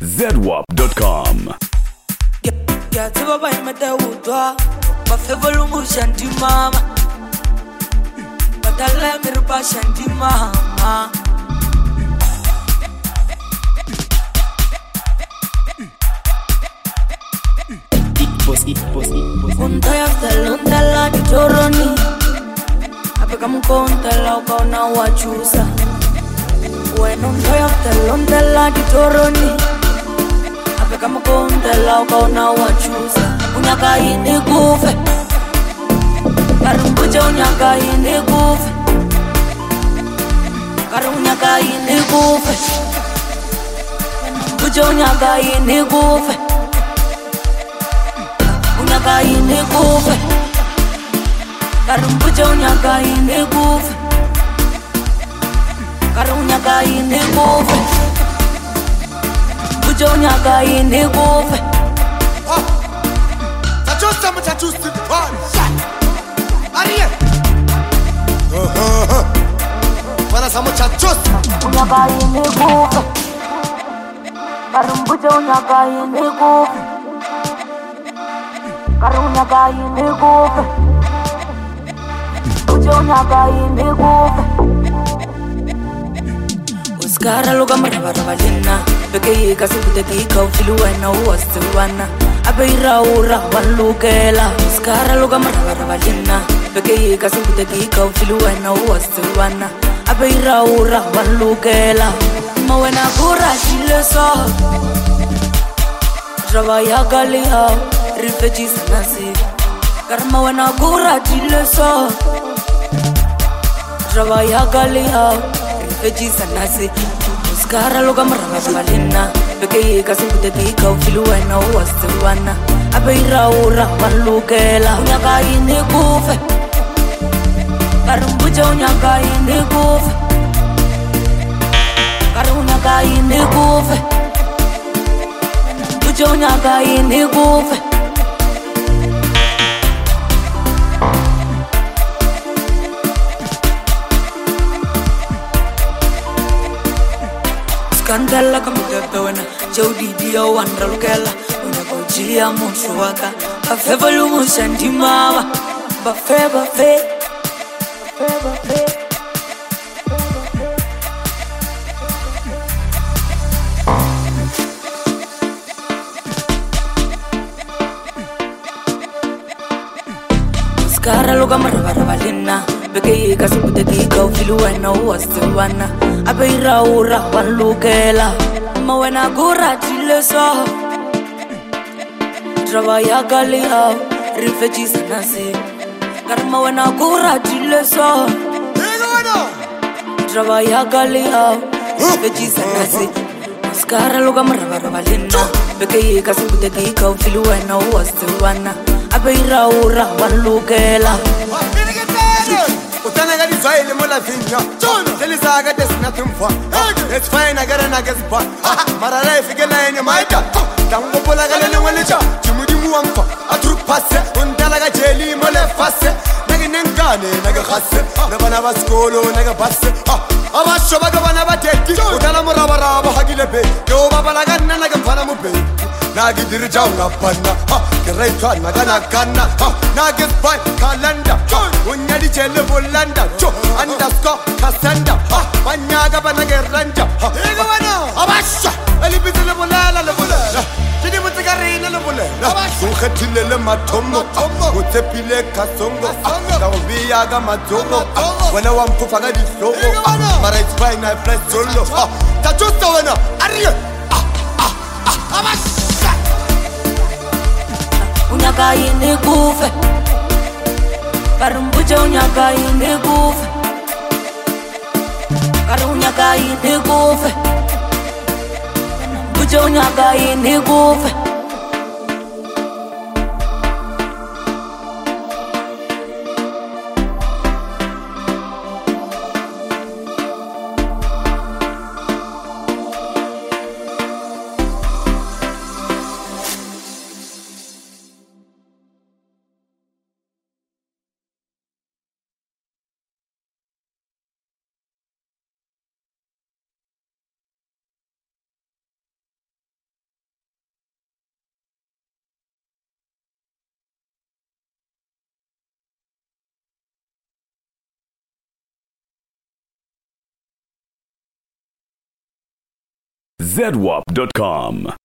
zedwap.com. Ya te baba imete utwa Bafevolu shanti mama Batale mirupa shanti mama Unta ya telundela di toroni Apeka mkontela ukaona wachusa Wenu unta ya telundela di toroni Apeka mkontela ukaona wachusa Unyaka ini kufe Karumbuje unyaka ini kufe Karunyaka ini kufe Buje unyaka ini kufe Unyaka ini kufe Karumbuje unyaka ini kufe Karunyaka ini kufe Buje unyaka ini kufe Tachosta mtachusti pwani Ariye Wana samu tachosta Unyaka ini kufe Karumbuje unyaka ini kufe Karunyaka ini kufe Buje unyaka ini kufe Uskara luka marabaraba lina Beke yika subute kika ufilu wena uwasi wana Abeira ura walukela Uskara luka marabaraba lina Beke yika subute kika ufilu wena uwasi wana Abeira ura walukela Mawena kura shileso Travaya gali hao Rifeji sanasi Karma wena kura shileso Travaya gali hao Rifeji sanasi Uskara luka marabaraba lina Beke yika subute kika ufilu wena uwasi wana Abeira ura walukela Unyaka ini kufe Karumbuje unyaka ini kufe Karunyaka ini kufe Buje unyaka ini kufe Skandala kamutepe wena Jodi dia wandra lukela Unyaka ujia monshu waka Bafevolu mushanti mama Bafe Bafe Uskara luka marabaraba lina Beke yika subute kika ufilu wena uwasi wana Abeira ura walukela Mawena kura chileso Travaya gali hao Rifeji sanasi Karma wena kura chileso Travaya gali hao Rifeji sanasi Uskara luka marabaraba lina Beke yika subute kika ufilu wena uwasi wana Abeira ura walukela Utanaga design mola finya Tell us I got this nothing fun It's fine I got an I guess but Mara life igela yenye maita Tango pola gala ni walecha Chimudi muamfa Atru passe Untalaga jeli mole fasse Nagi nengane naga khase Nabana baskolo naga basse Abasho baga bana bateti Utala murabaraba hagile be Yo babalaga naga mpana mube Nagi dirija unapana Kireitwa nagana kana Nagi spy kalanda Unyadi chele bolanda Underscore kasanda Manyaga bana geranja Ego wana Abasha Elibiti le bolala le bolala Chidi mutikarina le bolala Unkhetile le matomo Utepile kasongo Kawabiyaga matongo Wena wamkufaga disongo Mara it's fine I play solo Tachusta wena Ariye Abasha Unyaka ini kufe Karumbuje unyaka ini kufe Karunyaka ini kufe Buje unyaka ini kufe zedwap.com.